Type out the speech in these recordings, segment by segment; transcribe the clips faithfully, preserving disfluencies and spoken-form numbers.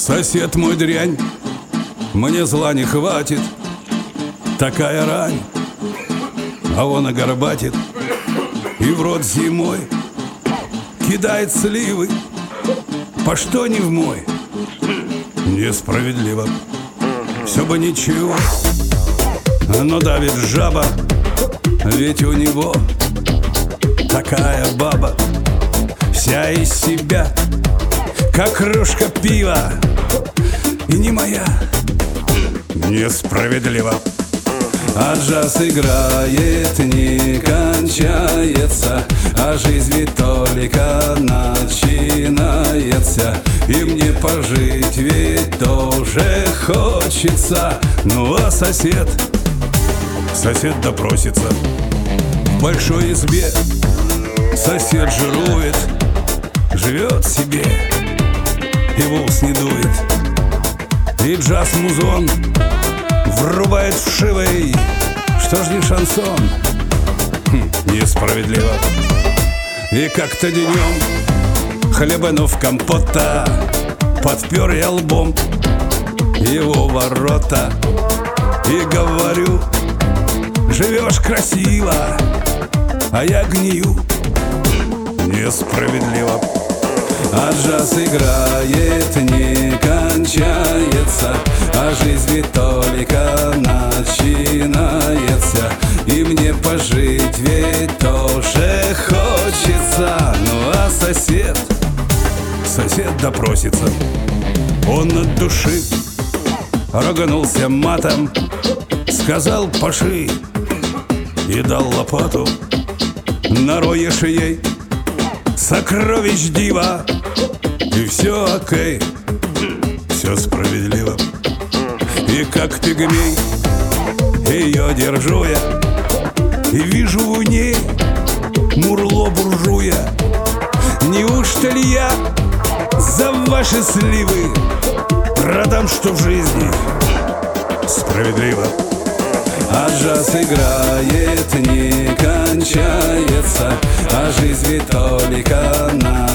Сосед мой дрянь, мне зла не хватит, такая рань, а он огорбатит и в рот зимой кидает сливы, по что не в мой. Несправедливо, все бы ничего, но давит жаба, ведь у него такая баба, вся из себя, как кружка пива, и не моя. Несправедливо. А джаз играет, не кончается, а жизнь ведь только начинается, и мне пожить ведь тоже хочется. Ну а сосед, сосед допросится в большой избе. Сосед жирует, живет себе, и в ус не дует, и джаз-музон врубает вшивый. Что ж не шансон? Хм, несправедливо. И как-то днем, хлебанув компота, подпер я лбом его ворота и говорю: живешь красиво, а я гнию. Несправедливо. А джаз играет, не кончается, а жизнь ведь только начинается, и мне пожить ведь тоже хочется. Ну а сосед, сосед допросится. Он от души роганулся матом, сказал: пошли, и дал лопату. Нароешь ей сокровищ дива, и все окей, все справедливо. И как пигмей ее держу я, и вижу в ней мурло буржуя. Неужто ли я за ваши сливы продам, что в жизни справедливо? А джаз играет, не кончается, а жизнь ведь только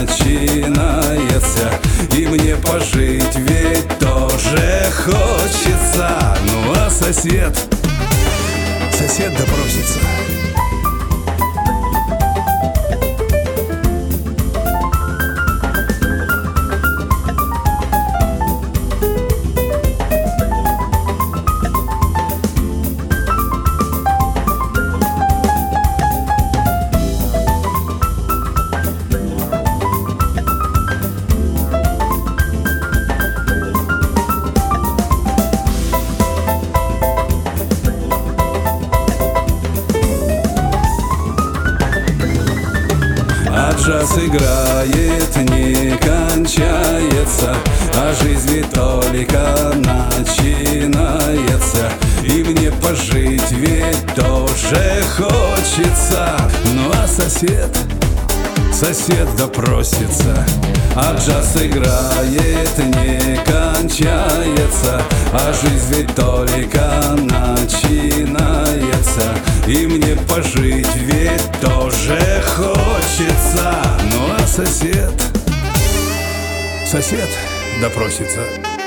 начинается, и мне пожить ведь тоже хочется. Ну а сосед, сосед допросится. А джаз играет, не кончается, а жизнь ведь только начинается, и мне пожить ведь тоже хочется. Ну а сосед, сосед допросится. А джаз играет, не кончается, а жизнь ведь только начинается, и мне пожить ведь тоже хочется. Ну а сосед, сосед допросится.